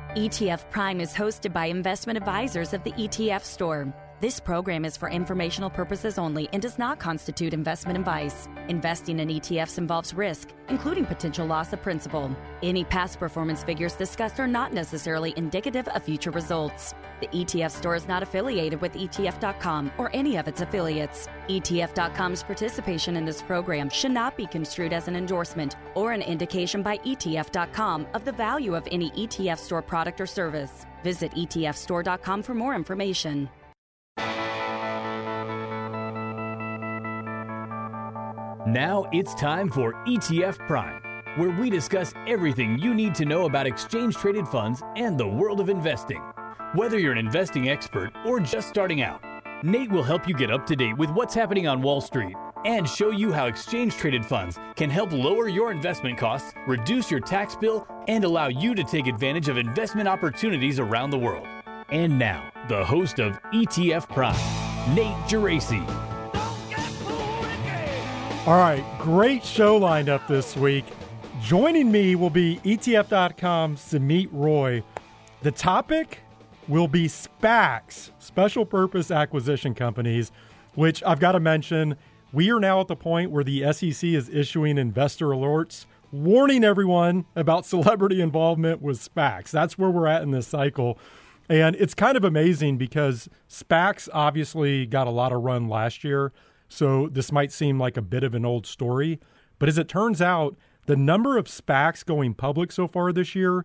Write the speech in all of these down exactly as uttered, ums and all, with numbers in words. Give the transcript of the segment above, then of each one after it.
E T F Prime is hosted by investment advisors of the E T F Store. This program is for informational purposes only and does not constitute investment advice. Investing in E T Fs involves risk, including potential loss of principal. Any past performance figures discussed are not necessarily indicative of future results. The E T F Store is not affiliated with E T F dot com or any of its affiliates. E T F dot com's participation in this program should not be construed as an endorsement or an indication by E T F dot com of the value of any E T F Store product or service. Visit E T F store dot com for more information. Now it's time for E T F Prime, where we discuss everything you need to know about exchange-traded funds and the world of investing. Whether you're an investing expert or just starting out, Nate will help you get up to date with what's happening on Wall Street and show you how exchange-traded funds can help lower your investment costs, reduce your tax bill, and allow you to take advantage of investment opportunities around the world. And now, the host of E T F Prime, Nate Geraci. All right, great show lined up this week. Joining me will be E T F dot com's Sumeet Roy. The topic will be SPACs, Special Purpose Acquisition Companies, which I've got to mention, we are now at the point where the S E C is issuing investor alerts, warning everyone about celebrity involvement with SPACs. That's where we're at in this cycle. And it's kind of amazing because SPACs obviously got a lot of run last year. So this might seem like a bit of an old story, but as it turns out, the number of SPACs going public so far this year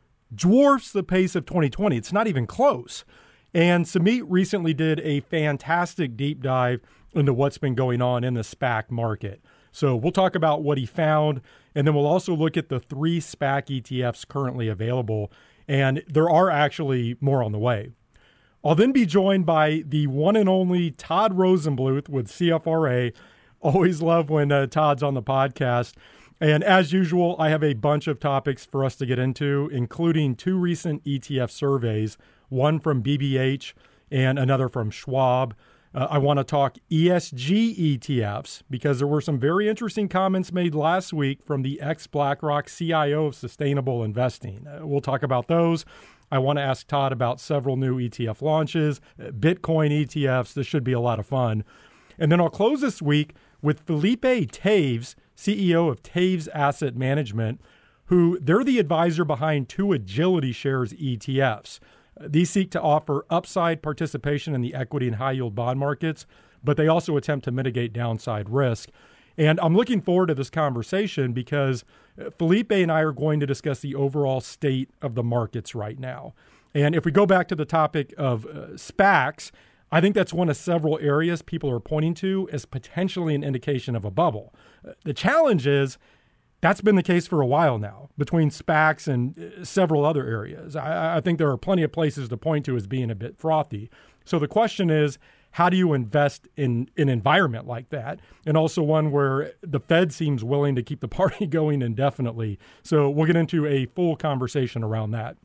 dwarfs the pace of twenty twenty. It's not even close. And Sumeet recently did a fantastic deep dive into what's been going on in the SPAC market. So we'll talk about what he found, and then we'll also look at the three SPAC E T Fs currently available, and there are actually more on the way. I'll then be joined by the one and only Todd Rosenbluth with C F R A. Always love when uh, Todd's on the podcast. And as usual, I have a bunch of topics for us to get into, including two recent E T F surveys, one from B B H and another from Schwab. Uh, I want to talk E S G E T Fs because there were some very interesting comments made last week from the ex-BlackRock C I O of sustainable investing. Uh, we'll talk about those. I want to ask Todd about several new E T F launches, Bitcoin E T Fs. This should be a lot of fun. And then I'll close this week with Felipe Taves, C E O of Taves Asset Management, who they're the advisor behind two Agility Shares E T Fs. These seek to offer upside participation in the equity and high-yield bond markets, but they also attempt to mitigate downside risk. And I'm looking forward to this conversation because Felipe and I are going to discuss the overall state of the markets right now. And if we go back to the topic of uh, SPACs, I think that's one of several areas people are pointing to as potentially an indication of a bubble. Uh, the challenge is that's been the case for a while now between SPACs and uh, several other areas. I, I think there are plenty of places to point to as being a bit frothy. So the question is, how do you invest in an environment like that? And also one where the Fed seems willing to keep the party going indefinitely. So we'll get into a full conversation around that.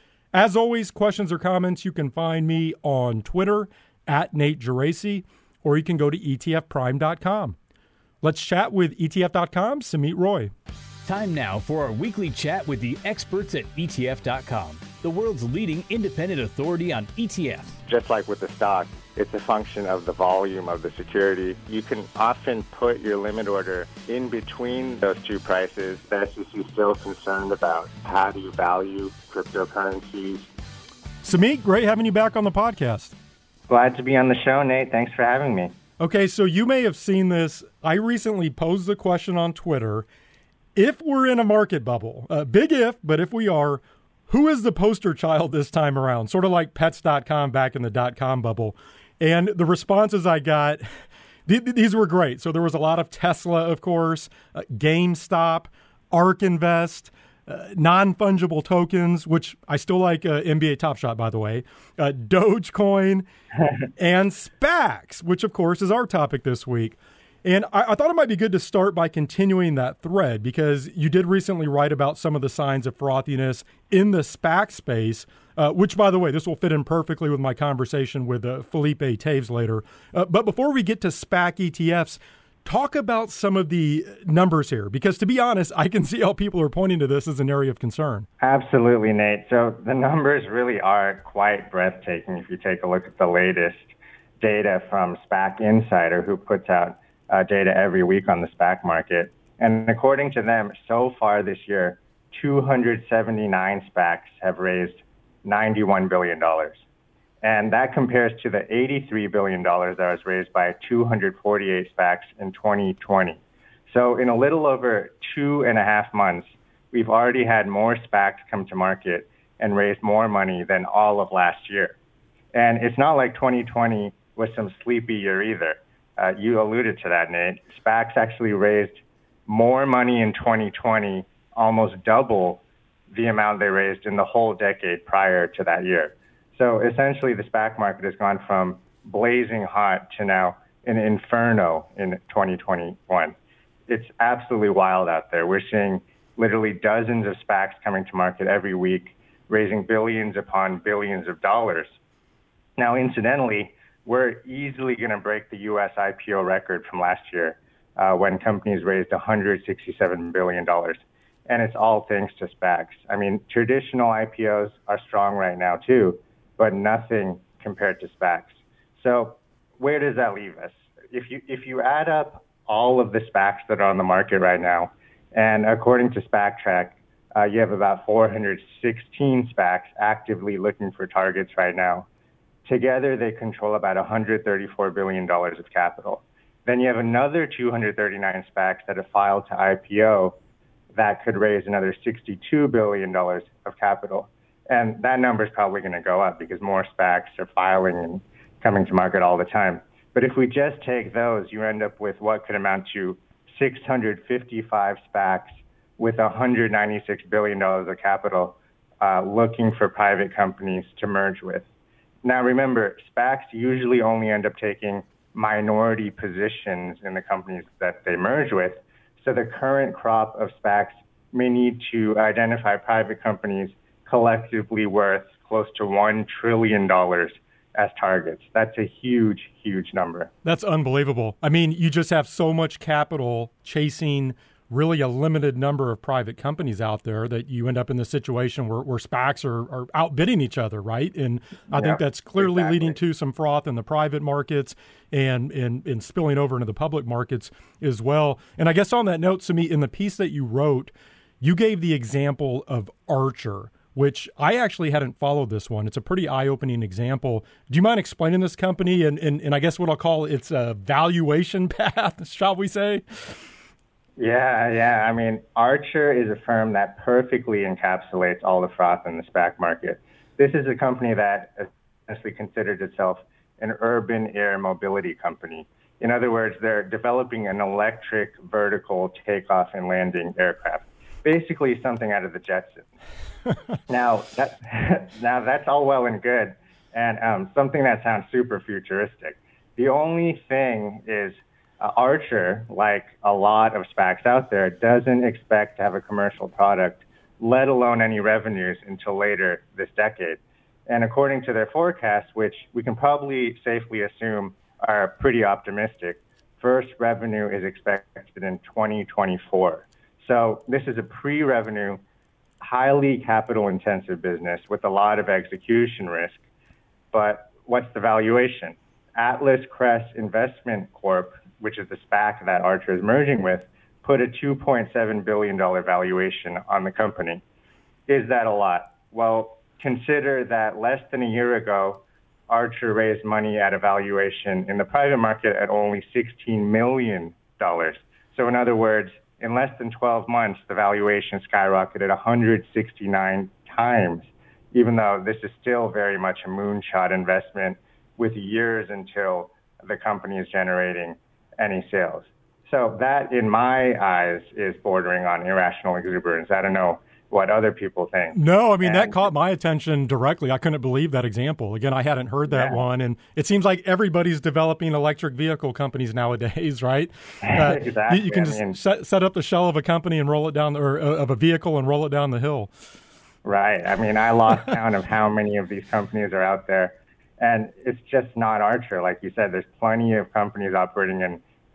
As always, questions or comments, you can find me on Twitter at Nate Geraci, or you can go to E T F prime dot com. Let's chat with E T F dot com's Sumeet Roy. Time now for our weekly chat with the experts at E T F dot com, the world's leading independent authority on E T Fs. Just like with the stock, it's a function of the volume of the security. You can often put your limit order in between those two prices. The S E C is still concerned about how do you value cryptocurrencies. Sumeet, great having you back on the podcast. Glad to be on the show, Nate. Thanks for having me. Okay, so you may have seen this. I recently posed the question on Twitter. If we're in a market bubble, uh, big if, but if we are, who is the poster child this time around? Sort of like pets dot com back in the dot-com bubble. And the responses I got, th- these were great. So there was a lot of Tesla, of course, uh, GameStop, ARK Invest, uh, non-fungible tokens, which I still like uh, N B A Top Shot, by the way, uh, Dogecoin, and SPACs, which, of course, is our topic this week. And I, I thought it might be good to start by continuing that thread because you did recently write about some of the signs of frothiness in the SPAC space, uh, which, by the way, this will fit in perfectly with my conversation with uh, Felipe Taves later. Uh, but before we get to SPAC E T Fs, Talk about some of the numbers here, because to be honest, I can see how people are pointing to this as an area of concern. Absolutely, Nate. So the numbers really are quite breathtaking if you take a look at the latest data from SPAC Insider, who puts out uh, data every week on the SPAC market. And according to them, so far this year, two hundred seventy-nine SPACs have raised ninety-one billion dollars. And that compares to the eighty-three billion dollars that was raised by two hundred forty-eight SPACs in twenty twenty. So in a little over two and a half months, we've already had more SPACs come to market and raised more money than all of last year. And it's not like twenty twenty was some sleepy year either. Uh, you alluded to that, Nate. SPACs actually raised more money in twenty twenty, almost double the amount they raised in the whole decade prior to that year. So essentially, the SPAC market has gone from blazing hot to now an inferno in twenty twenty-one. It's absolutely wild out there. We're seeing literally dozens of SPACs coming to market every week, raising billions upon billions of dollars. Now, incidentally, we're easily going to break the U S I P O record from last year uh, when companies raised one hundred sixty-seven billion dollars. And it's all thanks to SPACs. I mean, traditional I P Os are strong right now, too, but nothing compared to SPACs. So where does that leave us? If you if you add up all of the SPACs that are on the market right now, and according to SPACtrack, uh, you have about four hundred sixteen SPACs actively looking for targets right now. Together, they control about one hundred thirty-four billion dollars of capital. Then you have another two hundred thirty-nine SPACs that have filed to I P O that could raise another sixty-two billion dollars of capital. And that number is probably going to go up because more SPACs are filing and coming to market all the time. But if we just take those, you end up with what could amount to six hundred fifty-five SPACs with one hundred ninety-six billion dollars of capital uh, looking for private companies to merge with. Now, remember, SPACs usually only end up taking minority positions in the companies that they merge with. So the current crop of SPACs may need to identify private companies collectively worth close to one trillion dollars as targets. That's a huge, huge number. That's unbelievable. I mean, you just have so much capital chasing really a limited number of private companies out there that you end up in the situation where, where SPACs are, are outbidding each other, right? And I yeah, think that's clearly exactly. leading to some froth in the private markets and, and, and spilling over into the public markets as well. And I guess on that note, Sumeet, in the piece that you wrote, you gave the example of Archer, which I actually hadn't followed this one. It's a pretty eye-opening example. Do you mind explaining this company and, and, and I guess what I'll call its a valuation path, shall we say? Yeah, yeah. I mean, Archer is a firm that perfectly encapsulates all the froth in the SPAC market. This is a company that essentially considers itself an urban air mobility company. In other words, they're developing an electric vertical takeoff and landing aircraft, basically something out of the Jetsons. now, that, now, that's all well and good, and um, something that sounds super futuristic. The only thing is, Uh, Archer, like a lot of SPACs out there, doesn't expect to have a commercial product, let alone any revenues, until later this decade. And according to their forecasts, which we can probably safely assume are pretty optimistic, first revenue is expected in twenty twenty-four. So this is a pre-revenue, highly capital-intensive business with a lot of execution risk. But what's the valuation? Atlas Crest Investment Corp, which is the SPAC that Archer is merging with, put a two point seven billion dollars valuation on the company. Is that a lot? Well, consider that less than a year ago, Archer raised money at a valuation in the private market at only sixteen million dollars. So in other words, in less than twelve months, the valuation skyrocketed one hundred sixty-nine times, even though this is still very much a moonshot investment with years until the company is generating any sales. So that, in my eyes, is bordering on irrational exuberance. I don't know what other people think. No, I mean, and, that caught my attention directly. I couldn't believe that example. Again, I hadn't heard that yeah. one. And it seems like everybody's developing electric vehicle companies nowadays, right? Uh, exactly. You, you can just I mean, set, set up the shell of a company and roll it down, or uh, of a vehicle and roll it down the hill. Right. I mean, I lost count of how many of these companies are out there. And it's just not Archer. Like you said, there's plenty of companies operating in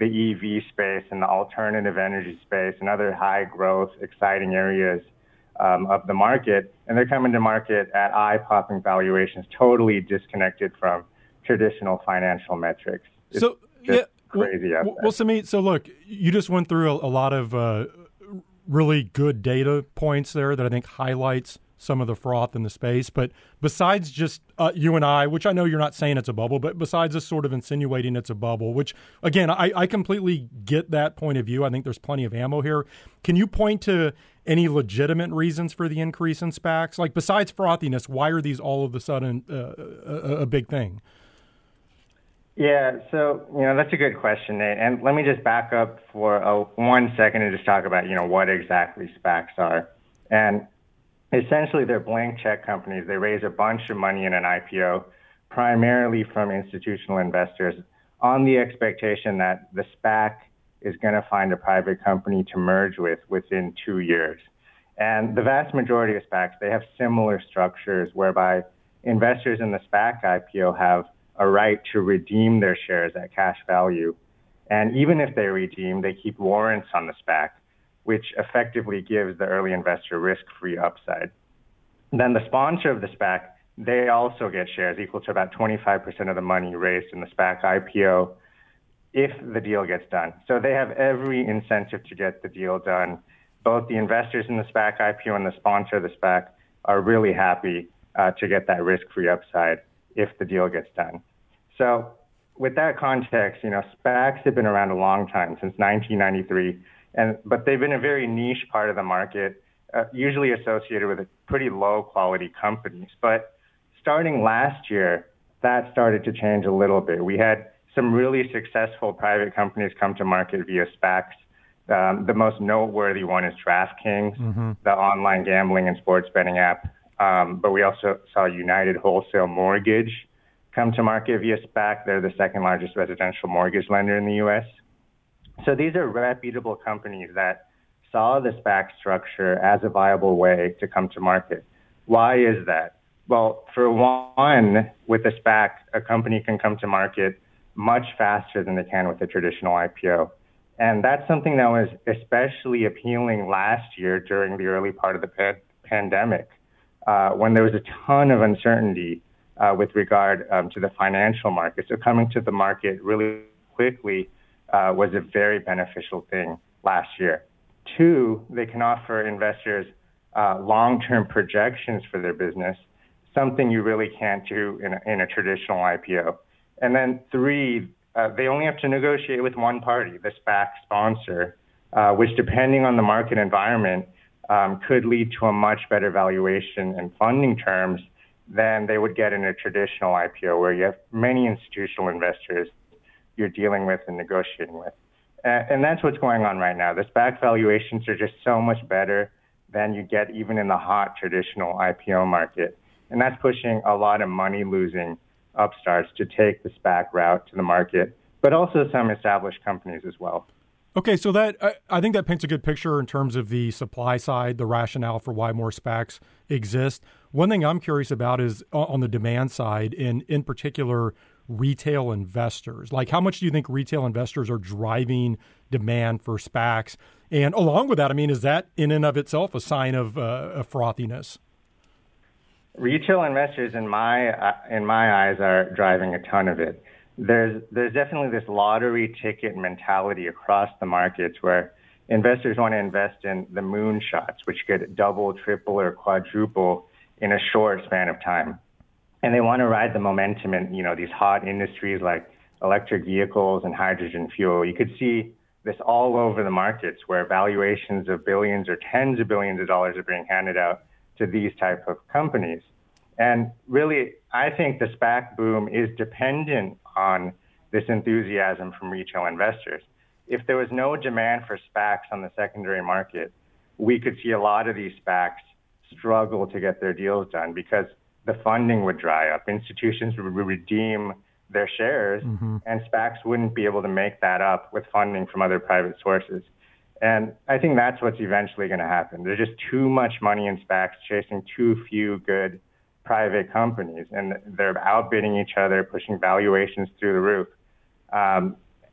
the E V space and the alternative energy space and other high growth, exciting areas um, of the market. And they're coming to market at eye-popping valuations, totally disconnected from traditional financial metrics. It's so, yeah, crazy well, out well, there. well, Samit, so look, you just went through a, a lot of uh, really good data points there that I think highlights some of the froth in the space. But besides just uh, you and I, which I know you're not saying it's a bubble, but besides us sort of insinuating it's a bubble, which, again, I, I completely get that point of view. I think there's plenty of ammo here. Can you point to any legitimate reasons for the increase in SPACs? Like, besides frothiness, why are these all of a sudden uh, a, a big thing? Yeah, so, you know, that's a good question, Nate. And let me just back up for a, one second and just talk about, you know, what exactly SPACs are. And essentially, they're blank check companies. They raise a bunch of money in an I P O, primarily from institutional investors, on the expectation that the SPAC is going to find a private company to merge with within two years. And the vast majority of SPACs, they have similar structures whereby investors in the SPAC I P O have a right to redeem their shares at cash value. And even if they redeem, they keep warrants on the SPAC, which effectively gives the early investor risk-free upside. Then the sponsor of the SPAC, they also get shares equal to about twenty-five percent of the money raised in the SPAC I P O if the deal gets done. So they have every incentive to get the deal done. Both the investors in the SPAC I P O and the sponsor of the SPAC are really happy uh, to get that risk-free upside if the deal gets done. So with that context, you know, SPACs have been around a long time, since nineteen ninety-three, and but they've been a very niche part of the market, uh, usually associated with pretty low-quality companies. But starting last year, that started to change a little bit. We had some really successful private companies come to market via SPACs. Um, the most noteworthy one is DraftKings, mm-hmm. the online gambling and sports betting app. Um, but we also saw United Wholesale Mortgage come to market via SPAC. They're the second largest residential mortgage lender in the U S. So these are reputable companies that saw the SPAC structure as a viable way to come to market. Why is that? Well, for one, with a SPAC, a company can come to market much faster than they can with a traditional I P O. And that's something that was especially appealing last year during the early part of the pa- pandemic. Uh, when there was a ton of uncertainty uh, with regard um, to the financial market. So coming to the market really quickly uh, was a very beneficial thing last year. Two, they can offer investors uh, long-term projections for their business, something you really can't do in a, in a traditional I P O. And then three, uh, they only have to negotiate with one party, the SPAC sponsor, uh, which depending on the market environment, Um, could lead to a much better valuation and funding terms than they would get in a traditional I P O, where you have many institutional investors you're dealing with and negotiating with. And, and that's what's going on right now. The SPAC valuations are just so much better than you get even in the hot traditional I P O market. And that's pushing a lot of money-losing upstarts to take the SPAC route to the market, but also some established companies as well. Okay, so that I, I think that paints a good picture in terms of the supply side, the rationale for why more SPACs exist. One thing I'm curious about is on the demand side, and in particular, retail investors. Like, how much do you think retail investors are driving demand for SPACs? And along with that, I mean, is that in and of itself a sign of, uh, of frothiness? Retail investors, in my uh, in my eyes, are driving a ton of it. There's there's definitely this lottery ticket mentality across the markets where investors want to invest in the moonshots, which could double, triple, or quadruple in a short span of time. And they want to ride the momentum in, you know, these hot industries like electric vehicles and hydrogen fuel. You could see this all over the markets where valuations of billions or tens of billions of dollars are being handed out to these type of companies. And really, I think the SPAC boom is dependent on this enthusiasm from retail investors. If there was no demand for SPACs on the secondary market, we could see a lot of these SPACs struggle to get their deals done because the funding would dry up. Institutions would redeem their shares, mm-hmm. and SPACs wouldn't be able to make that up with funding from other private sources. And I think that's what's eventually going to happen. There's just too much money in SPACs chasing too few good private companies, and they're outbidding each other, pushing valuations through the roof. Um,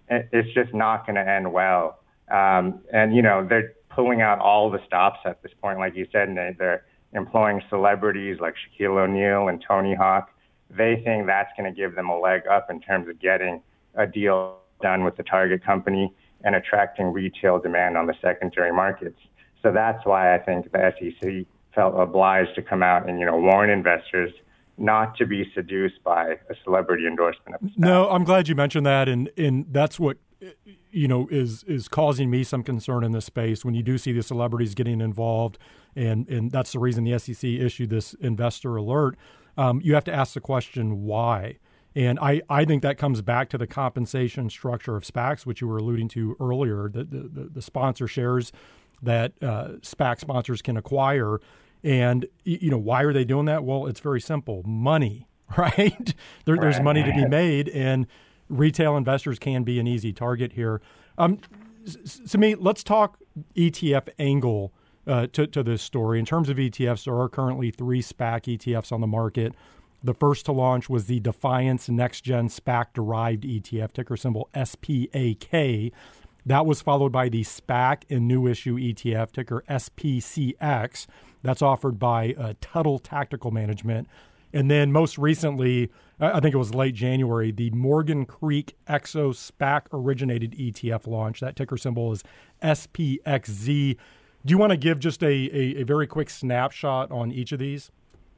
it's just not going to end well. Um, and, you know, they're pulling out all the stops at this point. Like you said, Nate, they're employing celebrities like Shaquille O'Neal and Tony Hawk. They think that's going to give them a leg up in terms of getting a deal done with the target company and attracting retail demand on the secondary markets. So that's why I think the S E C felt obliged to come out and, you know, warn investors not to be seduced by a celebrity endorsement of the stock. No, I'm glad you mentioned that, and and that's what, you know, is is causing me some concern in this space when you do see the celebrities getting involved, and and that's the reason the S E C issued this investor alert. Um, you have to ask the question, why? And I, I think that comes back to the compensation structure of SPACs, which you were alluding to earlier, the the, the sponsor shares that uh, SPAC sponsors can acquire. And, you know, why are they doing that? Well, it's very simple. Money, right? there, right. There's money to be made, and retail investors can be an easy target here. Um, Sumeet, let's talk E T F angle uh, to, to this story. In terms of E T Fs, there are currently three SPAC E T Fs on the market. The first to launch was the Defiance Next Gen SPAC-derived E T F, ticker symbol S P A K. That was followed by the SPAC and new issue E T F, ticker S P C X. That's offered by uh, Tuttle Tactical Management. And then most recently, I think it was late January, the Morgan Creek Exo SPAC-originated E T F launch. That ticker symbol is S P X Z. Do you want to give just a, a, a very quick snapshot on each of these?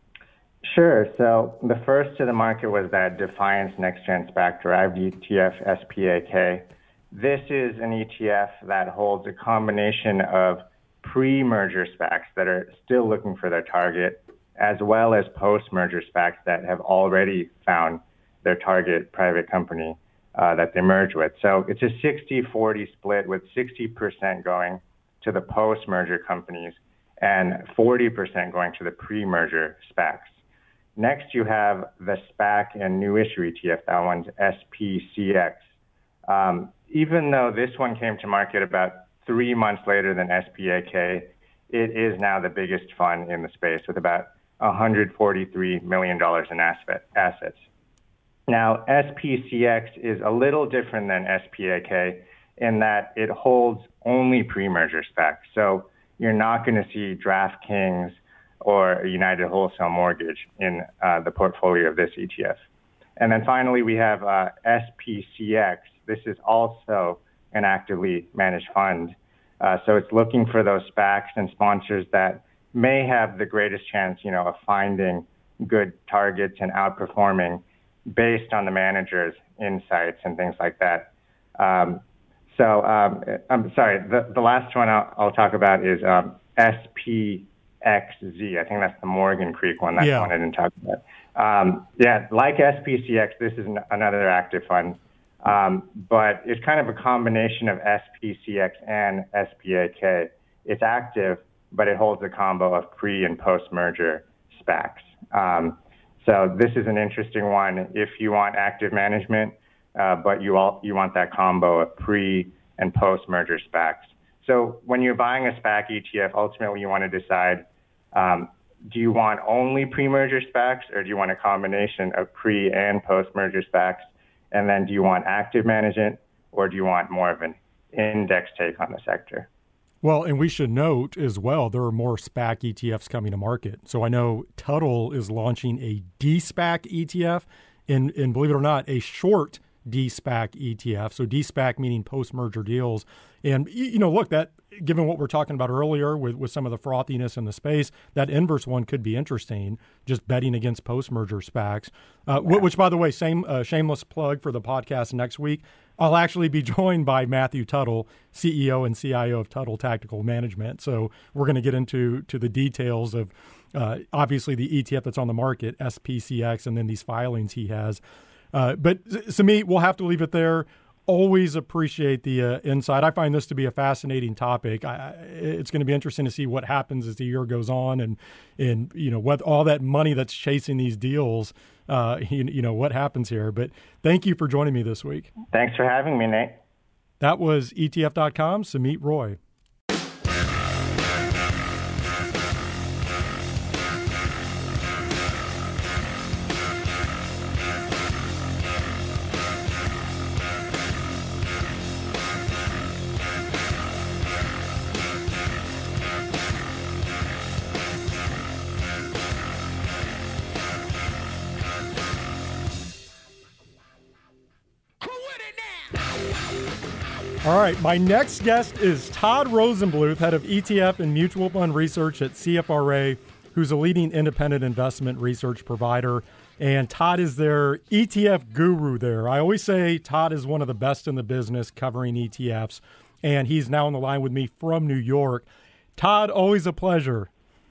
Sure. So the first to the market was that Defiance Next Gen SPAC-derived E T F, S P A K. This is an E T F that holds a combination of pre-merger SPACs that are still looking for their target, as well as post-merger SPACs that have already found their target private company uh, that they merge with. So it's a sixty forty split, with sixty percent going to the post-merger companies and forty percent going to the pre-merger SPACs. Next, you have the SPAC and new issue E T F. That one's S P C X. Um, even though this one came to market about three months later than S P A K, it is now the biggest fund in the space with about one hundred forty-three million dollars in asset, assets. Now, S P C X is a little different than S P A K in that it holds only pre-merger SPACs. So you're not going to see DraftKings or United Wholesale Mortgage in uh, the portfolio of this E T F. And then finally, we have uh, S P C X. This is also an actively managed fund. Uh, so it's looking for those SPACs and sponsors that may have the greatest chance, you know, of finding good targets and outperforming based on the manager's insights and things like that. Um, so um, I'm sorry, the, the last one I'll, I'll talk about is um, S P X Z. I think that's the Morgan Creek one. That's yeah. one I didn't talk about. Um, yeah, like S P C X, this is n- another active fund. Um, but it's kind of a combination of S P C X and S P A K. It's active, but it holds a combo of pre and post-merger SPACs. Um, so this is an interesting one if you want active management, uh, but you all, you want that combo of pre and post-merger SPACs. So when you're buying a SPAC E T F, ultimately you want to decide, um, do you want only pre-merger SPACs, or do you want a combination of pre and post-merger SPACs? And then do you want active management, or do you want more of an index take on the sector? Well, and we should note as well, there are more SPAC E T Fs coming to market. So I know Tuttle is launching a D-SPAC E T F, and, and believe it or not, a short D-SPAC E T F. So D-SPAC meaning post-merger deals. And, you know, look, that given what we're talking about earlier with, with some of the frothiness in the space, that inverse one could be interesting, just betting against post-merger SPACs, uh, yeah. which, by the way, same uh, shameless plug for the podcast next week. I'll actually be joined by Matthew Tuttle, C E O and C I O of Tuttle Tactical Management. So we're going to get into to the details of, uh, obviously, the E T F that's on the market, S P C X, and then these filings he has. Uh, but, Sumeet, we'll have to leave it there. Always appreciate the uh, insight. I find this to be a fascinating topic. I, it's going to be interesting to see what happens as the year goes on, and and you know what all that money that's chasing these deals. Uh, you, you know what happens here. But thank you for joining me this week. Thanks for having me, Nate. That was E T F dot com, Sumeet Roy. All right, my next guest is Todd Rosenbluth, head of E T F and mutual fund research at C F R A, who's a leading independent investment research provider. And Todd is their E T F guru there. I always say Todd is one of the best in the business covering E T Fs, and he's now on the line with me from New York. Todd, always a pleasure.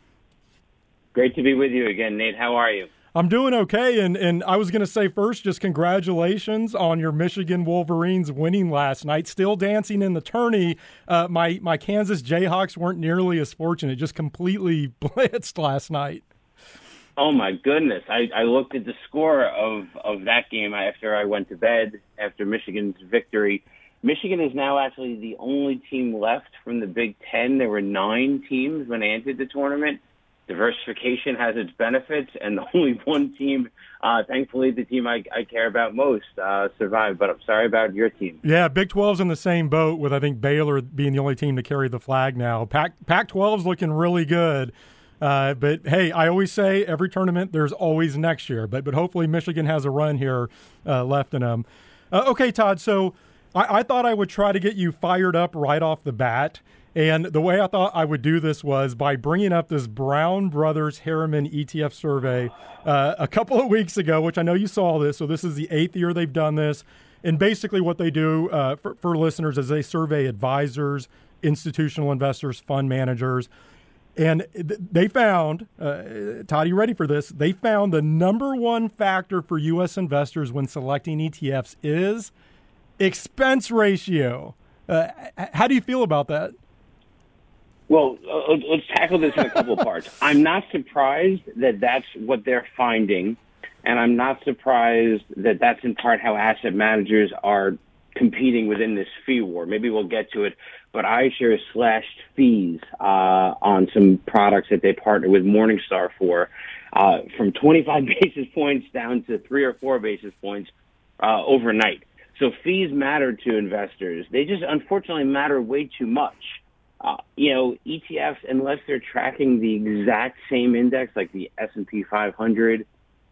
Great to be with you again, Nate. How are you? I'm doing okay, and, and I was going to say first, just congratulations on your Michigan Wolverines winning last night. Still dancing in the tourney. Uh, my, my Kansas Jayhawks weren't nearly as fortunate, just completely blitzed last night. Oh, my goodness. I, I looked at the score of, of that game after I went to bed after Michigan's victory. Michigan is now actually the only team left from the Big Ten. There were nine teams when they entered the tournament. Diversification has its benefits, and only one team, uh, thankfully the team I, I care about most, uh, survived. But I'm sorry about your team. Yeah, Big twelve's in the same boat with, I think, Baylor being the only team to carry the flag now. Pac- Pac twelve's looking really good. Uh, but, hey, I always say every tournament there's always next year. But but hopefully Michigan has a run here uh, left in them. Uh, okay, Todd, so I, I thought I would try to get you fired up right off the bat. And the way I thought I would do this was by bringing up this Brown Brothers Harriman E T F survey uh, a couple of weeks ago, which I know you saw this. So this is the eighth year they've done this. And basically what they do uh, for, for listeners is they survey advisors, institutional investors, fund managers. And they found, uh, Todd, you ready for this? They found the number one factor for U S investors when selecting E T Fs is expense ratio. Uh, how do you feel about that? Well, uh, let's tackle this in a couple of parts. I'm not surprised that that's what they're finding, and I'm not surprised that that's in part how asset managers are competing within this fee war. Maybe we'll get to it, but iShares slashed fees uh, on some products that they partner with Morningstar for uh, from twenty-five basis points down to three or four basis points uh, overnight. So fees matter to investors. They just unfortunately matter way too much. Uh, you know, E T Fs, unless they're tracking the exact same index, like the S and P five hundred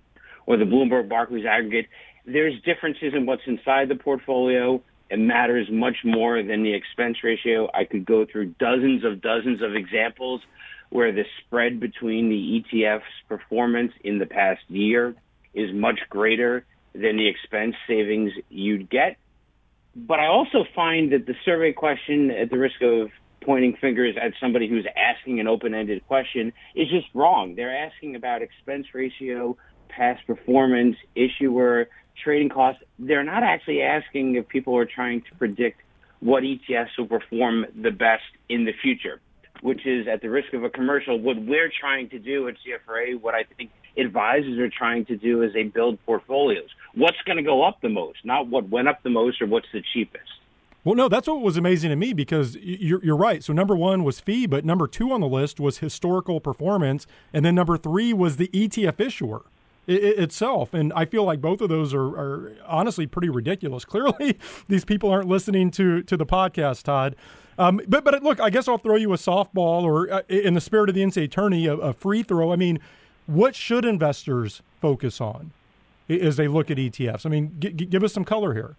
or the Bloomberg Barclays aggregate, there's differences in what's inside the portfolio. It matters much more than the expense ratio. I could go through dozens of dozens of examples where the spread between the E T F's performance in the past year is much greater than the expense savings you'd get. But I also find that the survey question, at the risk of pointing fingers at somebody who's asking an open-ended question, is just wrong. They're asking about expense ratio, past performance, issuer, trading costs. They're not actually asking if people are trying to predict what E T Fs will perform the best in the future, which is, at the risk of a commercial, what we're trying to do at C F R A, what I think advisors are trying to do as they build portfolios. What's going to go up the most, not what went up the most or what's the cheapest. Well, no, that's what was amazing to me, because you're, you're right. So number one was fee, but number two on the list was historical performance, and then number three was the E T F issuer it, it itself. And I feel like both of those are, are honestly pretty ridiculous. Clearly, these people aren't listening to, to the podcast, Todd. Um, but, but look, I guess I'll throw you a softball, or uh, in the spirit of the N C double A tourney, a, a free throw. I mean, what should investors focus on as they look at E T Fs? I mean, g- g- give us some color here.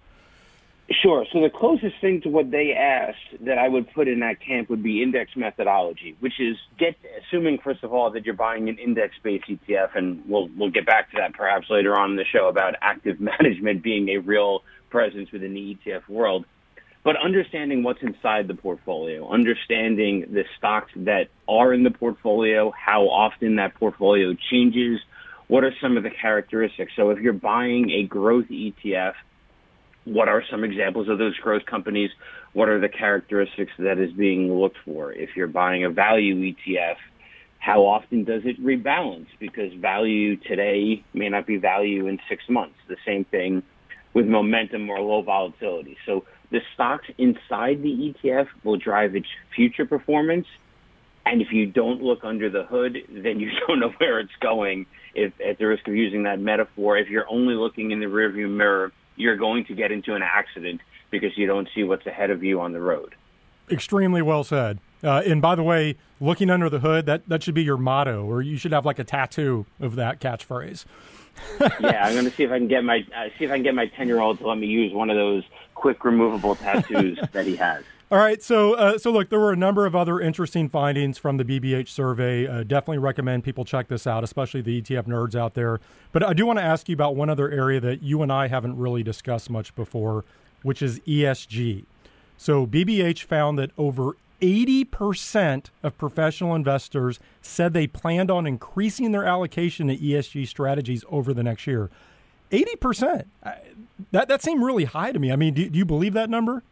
Sure. So the closest thing to what they asked that I would put in that camp would be index methodology, which is get assuming, first of all, that you're buying an index-based E T F, and we'll we'll get back to that perhaps later on in the show about active management being a real presence within the E T F world. But understanding what's inside the portfolio, understanding the stocks that are in the portfolio, how often that portfolio changes, what are some of the characteristics. So if you're buying a growth E T F, what are some examples of those growth companies? What are the characteristics that is being looked for? If you're buying a value E T F, how often does it rebalance? Because value today may not be value in six months. The same thing with momentum or low volatility. So the stocks inside the E T F will drive its future performance. And if you don't look under the hood, then you don't know where it's going. If, at the risk of using that metaphor, if you're only looking in the rearview mirror, you're going to get into an accident because you don't see what's ahead of you on the road. Extremely well said. Uh, and by the way, looking under the hood, that, that should be your motto, or you should have like a tattoo of that catchphrase. Yeah, I'm going to see if I can get my uh, see if I can get my ten-year-old to let me use one of those quick removable tattoos that he has. All right, so uh, so look, there were a number of other interesting findings from the B B H survey. Uh, definitely recommend people check this out, especially the E T F nerds out there. But I do want to ask you about one other area that you and I haven't really discussed much before, which is E S G. So B B H found that over eighty percent of professional investors said they planned on increasing their allocation to E S G strategies over the next year. eighty percent. That that seemed really high to me. I mean, do, do you believe that number?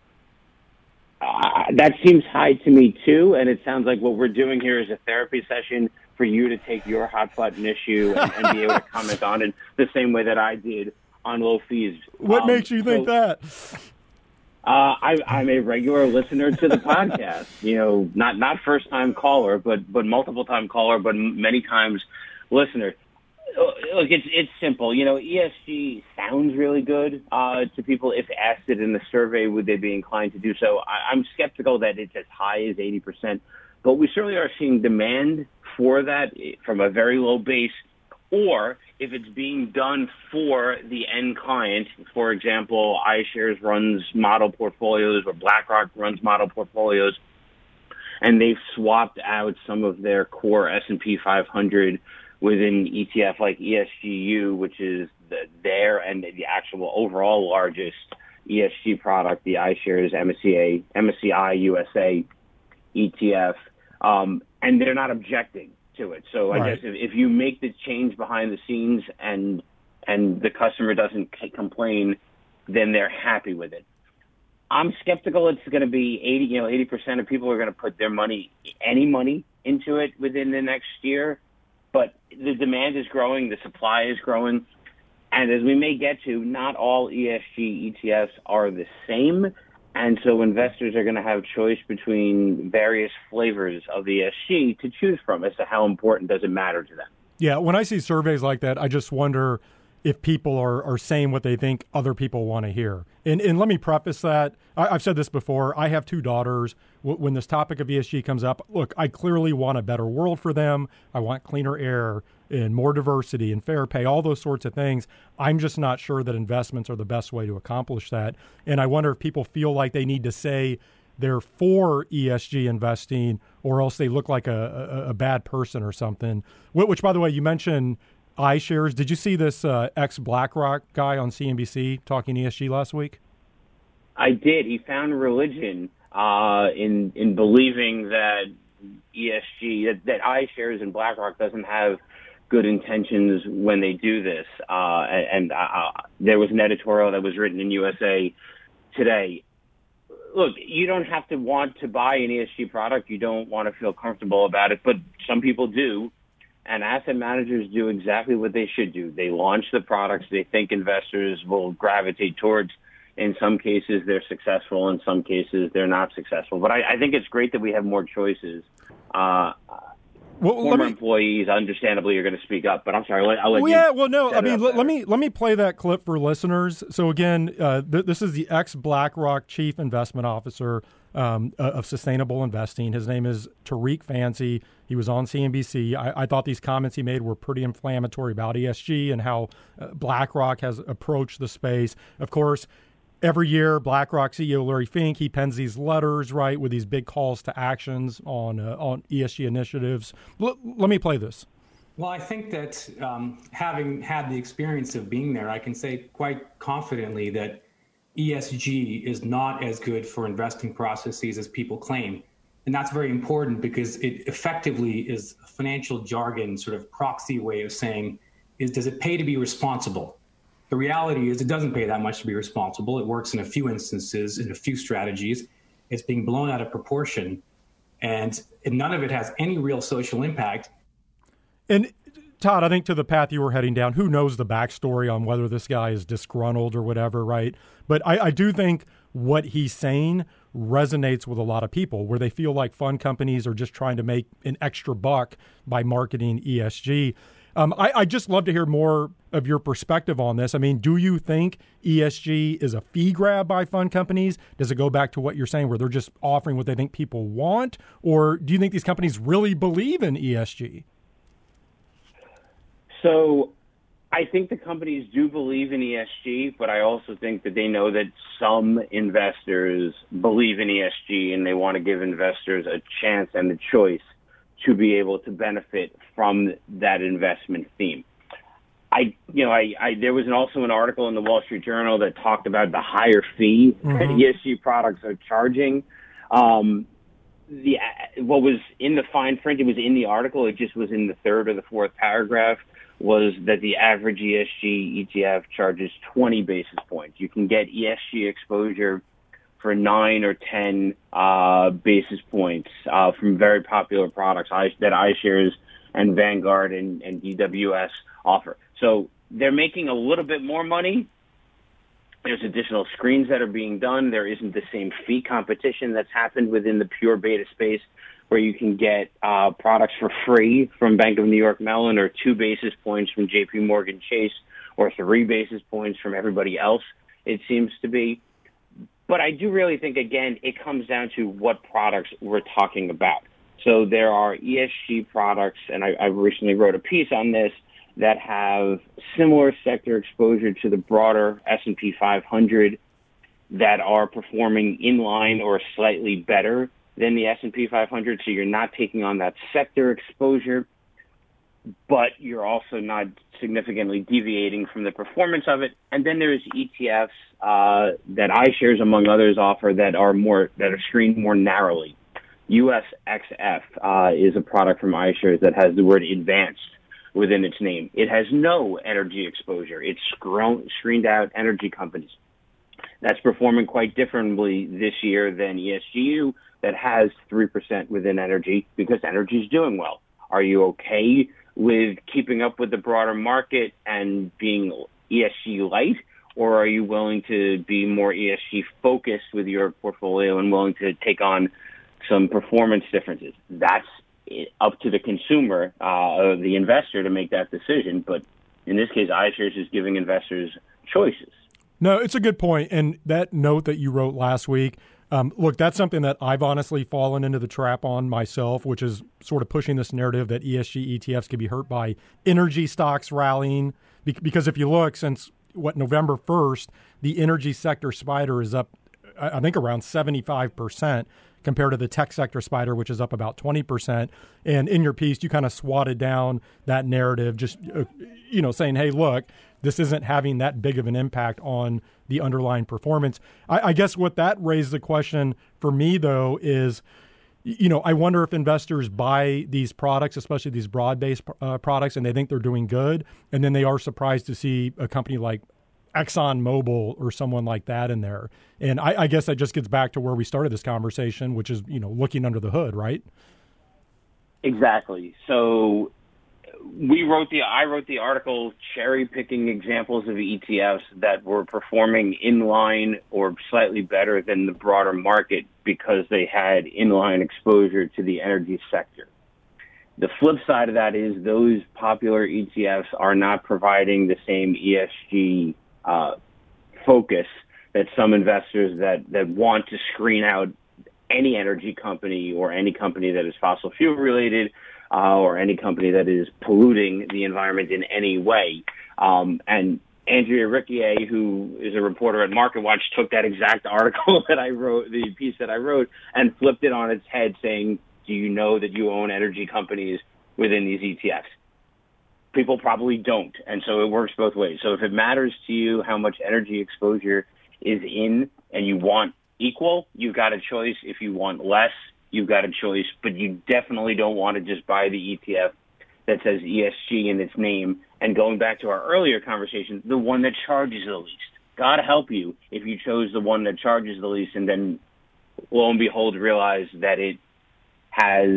Uh, that seems high to me, too, and it sounds like what we're doing here is a therapy session for you to take your hot button issue and, and be able to comment on it the same way that I did on low fees. What um, makes you think so, that? Uh, I, I'm a regular listener to the podcast. You know, not not first time caller, but but multiple time caller, but many times listener. Look, it's it's simple. You know, E S G sounds really good uh, to people. If asked it in the survey, would they be inclined to do so? I, I'm skeptical that it's as high as eighty percent, but we certainly are seeing demand for that from a very low base. Or if it's being done for the end client, for example, iShares runs model portfolios or BlackRock runs model portfolios, and they've swapped out some of their core S and P five hundred with an E T F like E S G U, which is the, their and the actual overall largest E S G product, the iShares M S C I, M S C I U S A E T F, um, and they're not objecting to it. So I right. guess if, if you make the change behind the scenes and and the customer doesn't c- complain, then they're happy with it. I'm skeptical it's going to be eighty, you know, eighty percent of people are going to put their money, any money, into it within the next year. But the demand is growing, the supply is growing, and as we may get to, not all E S G E T Fs are the same, and so investors are going to have choice between various flavors of E S G to choose from as to how important does it matter to them. Yeah, when I see surveys like that, I just wonder if people are, are saying what they think other people want to hear. And and let me preface that. I, I've said this before. I have two daughters. W- when this topic of E S G comes up, look, I clearly want a better world for them. I want cleaner air and more diversity and fair pay, all those sorts of things. I'm just not sure that investments are the best way to accomplish that. And I wonder if people feel like they need to say they're for E S G investing or else they look like a, a, a bad person or something. Which, by the way, you mentioned iShares. Did you see this uh, ex-BlackRock guy on C N B C talking E S G last week? I did. He found religion uh, in in believing that E S G, that, that iShares and BlackRock doesn't have good intentions when they do this. Uh, and uh, there was an editorial that was written in U S A Today. Look, you don't have to want to buy an E S G product. You don't want to feel comfortable about it, but some people do. And asset managers do exactly what they should do. They launch the products they think investors will gravitate towards. In some cases, they're successful. In some cases, they're not successful. But I, I think it's great that we have more choices. Uh, well, former me, employees, understandably, are going to speak up. But I'm sorry, I'll let, I'll let well, you. Yeah, well, no, I mean, let, let me let me play that clip for listeners. So again, uh, th- this is the ex-BlackRock Chief Investment Officer um, uh, of Sustainable Investing. His name is Tariq Fancy. He was on C N B C. I, I thought these comments he made were pretty inflammatory about E S G and how uh, BlackRock has approached the space. Of course, every year, BlackRock C E O Larry Fink, he pens these letters, right, with these big calls to actions on uh, on E S G initiatives. L- let me play this. Well, I think that um, having had the experience of being there, I can say quite confidently that E S G is not as good for investing processes as people claim. And that's very important because it effectively is a financial jargon sort of proxy way of saying, is does it pay to be responsible? The reality is it doesn't pay that much to be responsible. It works in a few instances, in a few strategies. It's being blown out of proportion, and none of it has any real social impact. And Todd, I think to the path you were heading down, who knows the backstory on whether this guy is disgruntled or whatever, right? But I, I do think what he's saying resonates with a lot of people where they feel like fund companies are just trying to make an extra buck by marketing E S G. Um, I, I just love to hear more of your perspective on this. I mean, do you think E S G is a fee grab by fund companies? Does it go back to what you're saying where they're just offering what they think people want? Or do you think these companies really believe in E S G? So I think the companies do believe in E S G, but I also think that they know that some investors believe in E S G and they want to give investors a chance and a choice to be able to benefit from that investment theme. I, you know, I, I there was an, also an article in the Wall Street Journal that talked about the higher fee mm-hmm. that E S G products are charging. Um, the what was in the fine print, it was in the article, it just was in the third or the fourth paragraph, was that the average E S G E T F charges twenty basis points. You can get E S G exposure for nine or ten uh, basis points uh, from very popular products I, that iShares and Vanguard and, and D W S offer. So they're making a little bit more money. There's additional screens that are being done. There isn't the same fee competition that's happened within the pure beta space, where you can get uh, products for free from Bank of New York Mellon, or two basis points from J P Morgan Chase, or three basis points from everybody else, it seems to be. But I do really think, again, it comes down to what products we're talking about. So there are E S G products, and I, I recently wrote a piece on this, that have similar sector exposure to the broader S and P five hundred, that are performing in line or slightly better than the S and P five hundred. So you're not taking on that sector exposure, but you're also not significantly deviating from the performance of it. And then there's E T Fs uh, that iShares, among others, offer that are more that are screened more narrowly. U S X F uh, is a product from iShares that has the word advanced within its name. It has no energy exposure. It's scro- screened out energy companies. That's performing quite differently this year than E S G U, that has three percent within energy, because energy is doing well. Are you okay with keeping up with the broader market and being E S G light, or are you willing to be more E S G focused with your portfolio and willing to take on some performance differences? That's up to the consumer, uh, the investor, to make that decision. But in this case, iShares is giving investors choices. No, it's a good point. And that note that you wrote last week, um, look, that's something that I've honestly fallen into the trap on myself, which is sort of pushing this narrative that E S G E T Fs can be hurt by energy stocks rallying. Because if you look, since what November first, the energy sector spider is up, I think, around seventy-five percent. Compared to the tech sector spider, which is up about twenty percent. And in your piece, you kind of swatted down that narrative, just, uh, you know, saying, hey, look, this isn't having that big of an impact on the underlying performance. I, I guess what that raised the question for me, though, is, you know, I wonder if investors buy these products, especially these broad-based uh, products, and they think they're doing good, and then they are surprised to see a company like ExxonMobil or someone like that in there. And I, I guess that just gets back to where we started this conversation, which is, you know, looking under the hood, right? Exactly. So we wrote the, I wrote the article cherry picking examples of E T Fs that were performing in line or slightly better than the broader market because they had inline exposure to the energy sector. The flip side of that is those popular E T Fs are not providing the same E S G uh, focus that some investors that, that want to screen out any energy company or any company that is fossil fuel related uh, or any company that is polluting the environment in any way. Um, and Andrea Riccier, who is a reporter at MarketWatch, took that exact article that I wrote, the piece that I wrote, and flipped it on its head, saying, do you know that you own energy companies within these E T Fs? People probably don't, and so it works both ways. So if it matters to you how much energy exposure is in and you want equal, you've got a choice. If you want less, you've got a choice, but you definitely don't want to just buy the E T F that says E S G in its name. And going back to our earlier conversation, the one that charges the least. God help you if you chose the one that charges the least and then, lo and behold, realize that it has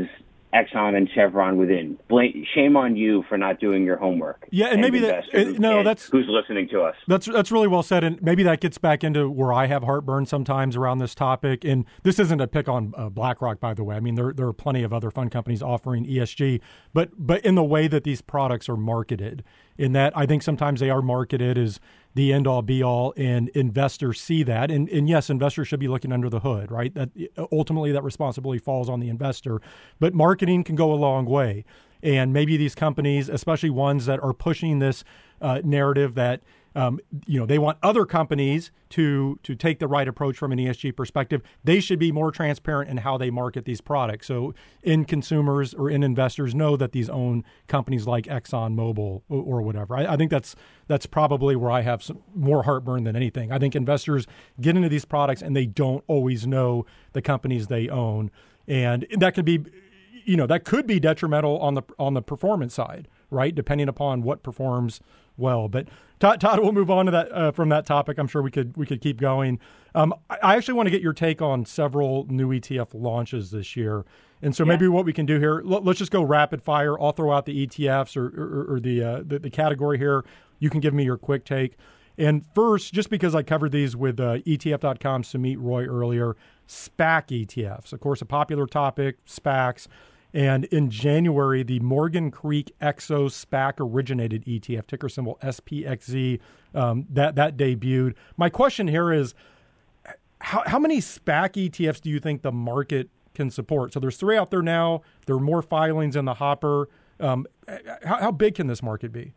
Exxon and Chevron within. Blame, shame on you for not doing your homework. Yeah, and, and maybe that uh, no, that's who's listening to us. That's that's really well said, and maybe that gets back into where I have heartburn sometimes around this topic. And this isn't a pick on uh, BlackRock, by the way. I mean, there there are plenty of other fund companies offering E S G, but but in the way that these products are marketed, in that I think sometimes they are marketed as the end-all, be-all, and investors see that. And, and yes, investors should be looking under the hood, right? That ultimately, that responsibility falls on the investor. But marketing can go a long way. And maybe these companies, especially ones that are pushing this uh, narrative that um, you know they want other companies to to take the right approach from an E S G perspective, they should be more transparent in how they market these products. So in consumers or in investors know that these own companies like ExxonMobil or, or whatever. I, I think that's that's probably where I have some more heartburn than anything. I think investors get into these products and they don't always know the companies they own, and that could be. You know, that could be detrimental on the on the performance side, right? Depending upon what performs well. But Todd, Todd we'll move on to that uh, from that topic. I'm sure we could we could keep going. Um, I actually want to get your take on several new E T F launches this year. And so yeah. maybe what we can do here, let, let's just go rapid fire. I'll throw out the E T Fs or or, or the, uh, the the category here. You can give me your quick take. And first, just because I covered these with uh, E T F dot com's Sumeet Roy earlier, SPAC E T Fs, of course, a popular topic, SPACs. And in January, the Morgan Creek Exos SPAC-originated E T F, ticker symbol S P X Z, um, that, that debuted. My question here is, how, how many SPAC E T Fs do you think the market can support? So there's three out there now. There are more filings in the hopper. Um, how, how big can this market be?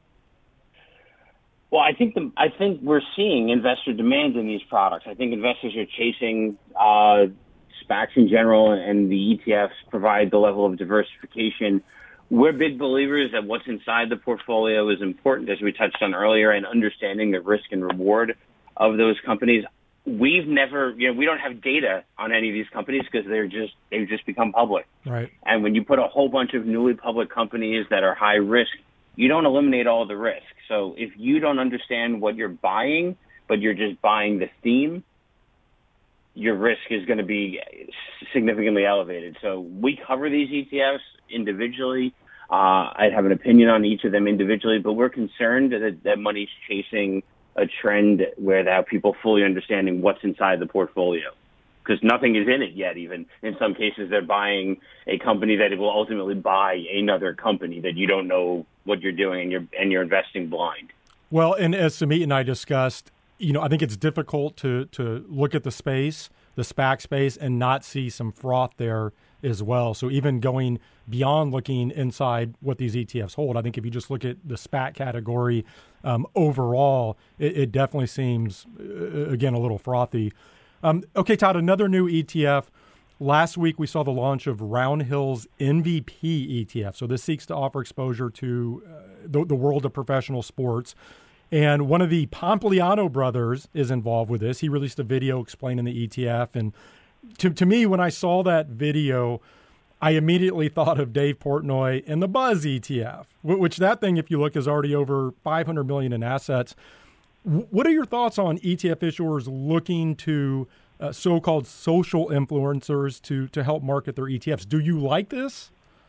Well, I think the, I think we're seeing investor demand in these products. I think investors are chasing uh, SPACs in general, and the E T Fs provide the level of diversification. We're big believers that what's inside the portfolio is important, as we touched on earlier, and understanding the risk and reward of those companies. We've never, you know, we don't have data on any of these companies because they're just, they've just become public. Right. And when you put a whole bunch of newly public companies that are high risk, you don't eliminate all the risk. So if you don't understand what you're buying, but you're just buying the theme, your risk is going to be significantly elevated. So we cover these E T Fs individually. Uh, I'd have an opinion on each of them individually, but we're concerned that, that money's chasing a trend where now people fully understanding what's inside the portfolio, because nothing is in it yet. Even in some cases, they're buying a company that will ultimately buy another company that you don't know what you're doing, and you're and you're investing blind. Well, and as Sumeet and I discussed, you know, I think it's difficult to to look at the space, the SPAC space, and not see some froth there as well. So even going beyond looking inside what these E T Fs hold, I think if you just look at the SPAC category um, overall, it, it definitely seems, uh, again, a little frothy. Um, okay, Todd, another new E T F. Last week, we saw the launch of Roundhill's M V P E T F. So this seeks to offer exposure to uh, the, the world of professional sports. And one of the Pompliano brothers is involved with this. He released a video explaining the E T F. And to, to me, when I saw that video, I immediately thought of Dave Portnoy and the Buzz E T F, which that thing, if you look, is already over five hundred million dollars in assets. What are your thoughts on E T F issuers looking to uh, so-called social influencers to, to help market their E T Fs? Do you like this?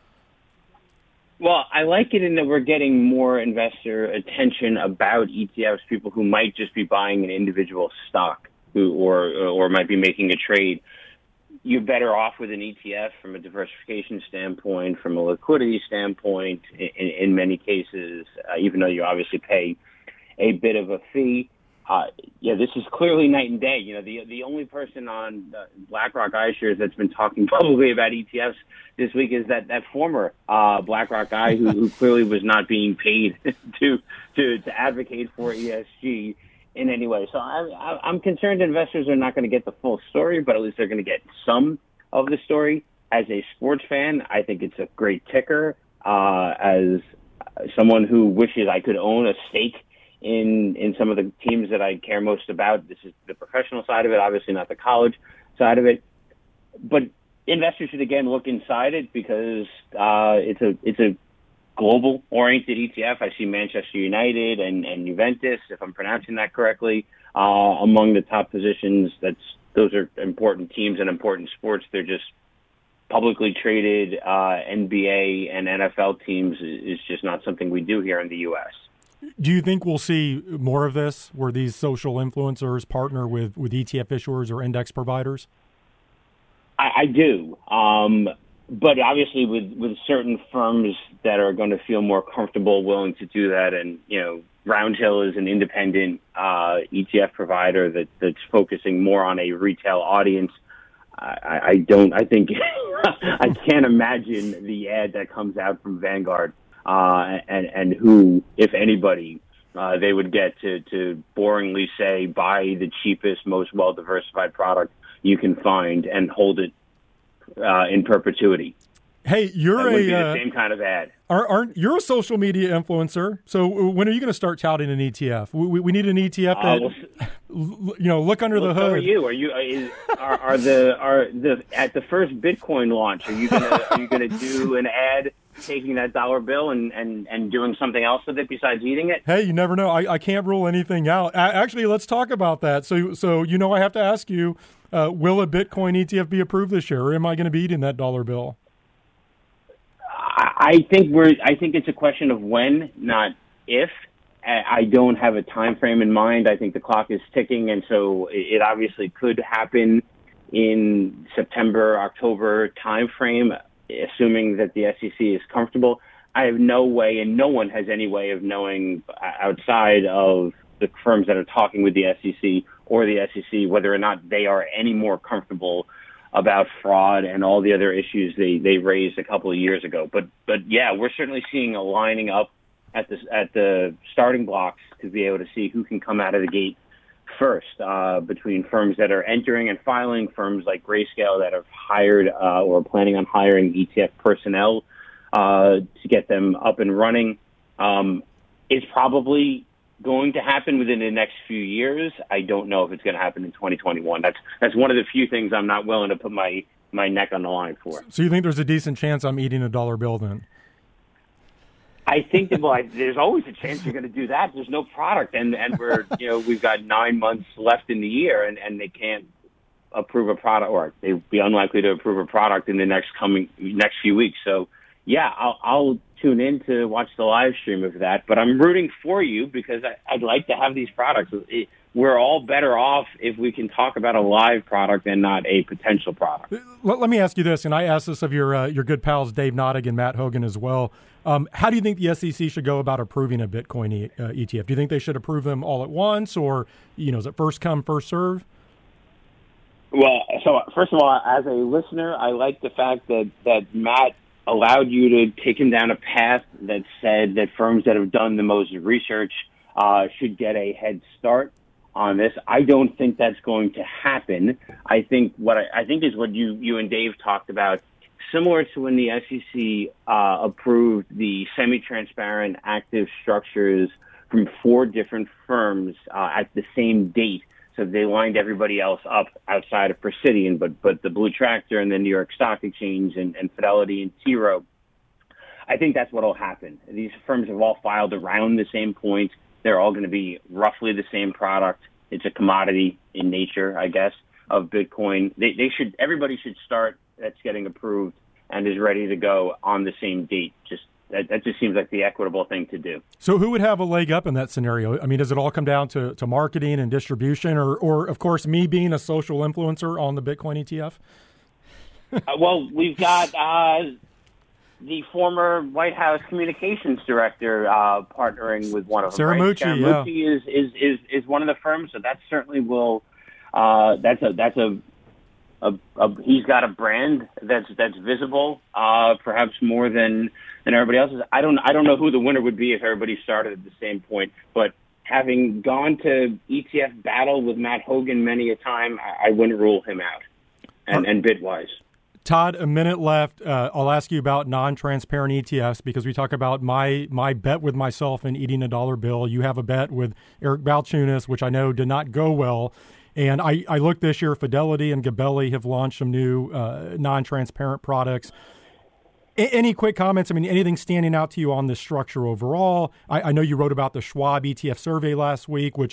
Well, I like it in that we're getting more investor attention about E T Fs, people who might just be buying an individual stock who or or might be making a trade. You're better off with an E T F from a diversification standpoint, from a liquidity standpoint, in, in many cases, uh, even though you obviously pay a bit of a fee. Uh, yeah, this is clearly night and day. You know, the the only person on uh, BlackRock iShares that's been talking publicly about E T Fs this week is that that former uh, BlackRock guy who, who clearly was not being paid to to to advocate for E S G in any way. So I, I'm concerned investors are not going to get the full story, but at least they're going to get some of the story. As a sports fan, I think it's a great ticker. Uh, as someone who wishes I could own a stake in in some of the teams that I care most about. This is the professional side of it, obviously not the college side of it. But investors should, again, look inside it because uh, it's a it's a global-oriented E T F. I see Manchester United and, and Juventus, if I'm pronouncing that correctly, uh, among the top positions. That's Those are important teams and important sports. They're just publicly traded uh, N B A and N F L teams is just not something we do here in the U S. Do you think we'll see more of this, where these social influencers partner with, with E T F issuers or index providers? I, I do. Um, but obviously with, with certain firms that are going to feel more comfortable, willing to do that. And, you know, Roundhill is an independent uh, E T F provider that, that's focusing more on a retail audience. I, I don't, I think, I can't imagine the ad that comes out from Vanguard uh, and, and who, if anybody, uh, they would get to, to boringly say, buy the cheapest, most well-diversified product you can find and hold it uh, in perpetuity. Hey, you're that would a be the uh, same kind of ad. Aren't, aren't you're a social media influencer? So when are you going to start touting an E T F? We, we need an E T F that, uh, well, you know, look under well, the hood. So are you? Are you? Is, are, are the are the at the first Bitcoin launch? Are you gonna are you gonna do an ad taking that dollar bill and, and, and doing something else with it besides eating it? Hey, you never know. I, I can't rule anything out. I, actually, let's talk about that. So so you know, I have to ask you: uh, will a Bitcoin E T F be approved this year, or am I going to be eating that dollar bill? I think we're. I think it's a question of when, not if. I don't have a time frame in mind. I think the clock is ticking, and so it obviously could happen in September, October time frame, assuming that the S E C is comfortable. I have no way, and no one has any way of knowing outside of the firms that are talking with the S E C or the S E C whether or not they are any more comfortable about fraud and all the other issues they, they raised a couple of years ago. But, but yeah, we're certainly seeing a lining up at the, at the starting blocks to be able to see who can come out of the gate first, uh, between firms that are entering and filing, firms like Grayscale that have hired, uh, or planning on hiring E T F personnel, uh, to get them up and running. Um, it's probably going to happen within the next few years. I don't know if it's going to happen in twenty twenty-one. That's that's one of the few things I'm not willing to put my, my neck on the line for. So you think there's a decent chance I'm eating a dollar bill then? I think that, well, I, there's always a chance you're going to do that. There's no product, and, and we're, you know, we've got nine months left in the year, and, and they can't approve a product, or they'd be unlikely to approve a product in the next coming next few weeks. So, yeah, I'll, I'll tune in to watch the live stream of that. But I'm rooting for you because I, I'd like to have these products. It, we're all better off if we can talk about a live product and not a potential product. Let, let me ask you this, and I asked this of your uh, your good pals Dave Nottig and Matt Hogan as well. Um, how do you think the S E C should go about approving a Bitcoin e, uh, E T F? Do you think they should approve them all at once, or you know, is it first come, first serve? Well, so first of all, as a listener, I like the fact that, that Matt allowed you to take him down a path that said that firms that have done the most research uh, should get a head start on this. I don't think that's going to happen. I think what I, I think is what you, you and Dave talked about, similar to when the S E C uh, approved the semi-transparent active structures from four different firms uh, at the same date. So they lined everybody else up outside of Presidian, but but the Blue Tractor and the New York Stock Exchange and, and Fidelity and T. Rowe. I think that's what will happen. These firms have all filed around the same point. They're all going to be roughly the same product. It's a commodity in nature, I guess, of Bitcoin. They, they should. Everybody should start that's getting approved and is ready to go on the same date. Just that, that just seems like the equitable thing to do. So who would have a leg up in that scenario? I mean, does it all come down to, to marketing and distribution, or, or, of course, me being a social influencer on the Bitcoin E T F? uh, well, we've got uh, the former White House communications director uh, partnering with one of them. Scaramucci, right? Scaramucci yeah. is, is, is, is one of the firms, so that certainly will uh, – that's a that's a, a, a – he's got a brand that's that's visible, uh, perhaps more than – than everybody else's. I don't I don't know who the winner would be if everybody started at the same point, but having gone to E T F battle with Matt Hogan many a time, I, I wouldn't rule him out, and, and Bitwise. Todd, a minute left. Uh, I'll ask you about non-transparent E T Fs because we talk about my my bet with myself in eating a dollar bill. You have a bet with Eric Balchunas, which I know did not go well. And I, I looked this year, Fidelity and Gabelli have launched some new uh, non-transparent products. Any quick comments? I mean, anything standing out to you on this structure overall? I, I know you wrote about the Schwab E T F survey last week, which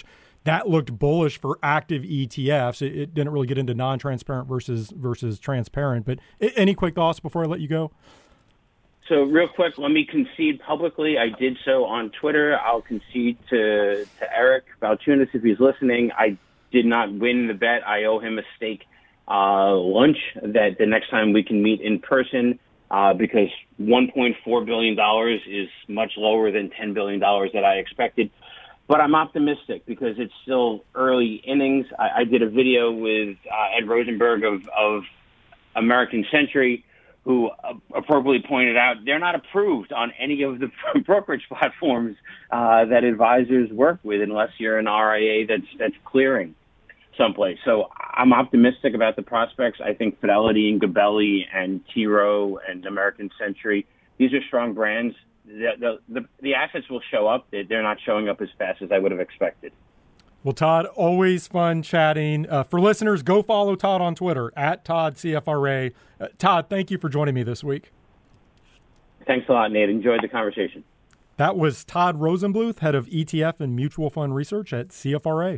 that looked bullish for active E T Fs. It, it didn't really get into non-transparent versus versus transparent. But any quick thoughts before I let you go? So real quick, let me concede publicly. I did so on Twitter. I'll concede to, to Eric Balchunas if he's listening. I did not win the bet. I owe him a steak uh, lunch that the next time we can meet in person uh, because one point four billion dollars is much lower than ten billion dollars that I expected. But I'm optimistic because it's still early innings. I, I did a video with uh, Ed Rosenberg of, of American Century, who uh, appropriately pointed out they're not approved on any of the brokerage platforms uh, that advisors work with unless you're an R I A that's that's clearing someplace. So I'm optimistic about the prospects. I think Fidelity and Gabelli and T. Rowe and American Century, these are strong brands. The, the, the, the assets will show up. They're not showing up as fast as I would have expected. Well, Todd, always fun chatting. Uh, for listeners, go follow Todd on Twitter, at Todd C F R A. Uh, Todd, thank you for joining me this week. Thanks a lot, Nate. Enjoyed the conversation. That was Todd Rosenbluth, head of E T F and mutual fund research at C F R A.